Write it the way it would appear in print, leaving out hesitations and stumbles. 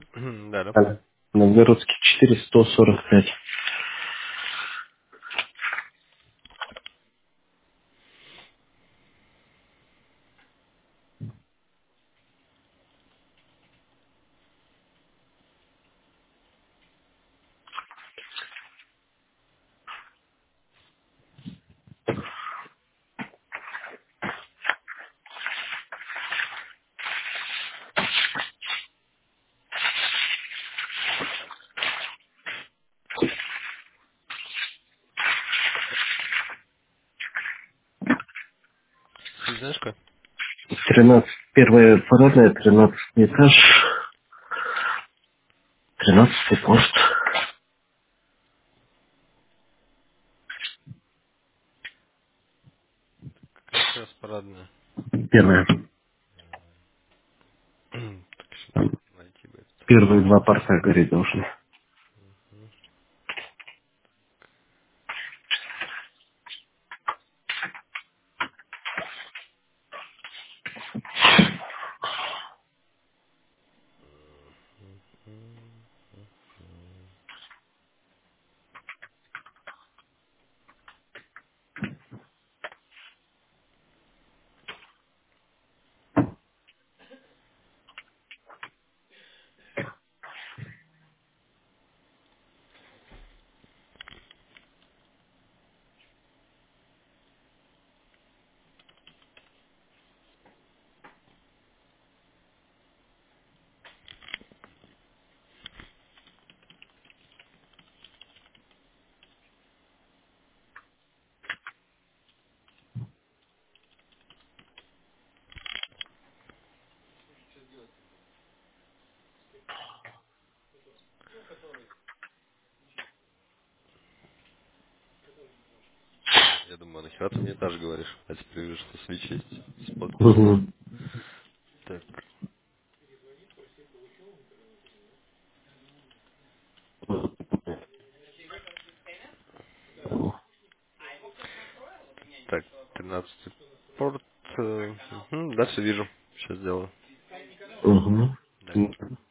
Да, да. Алло. Новгородский 4145. Ты знаешь как? 13. Первая парадная, 13 этаж, 13 пост. Как раз парадная. Первая. Так, сейчас Там найти бы этот. первые два порта гореть должны. Я думаю, нахера ты мне этаж говоришь? А теперь вижу, что свечи есть. Спокойно. Угу. Так, так, 13 порт. Да, все вижу. Сейчас сделаю. Угу. Да.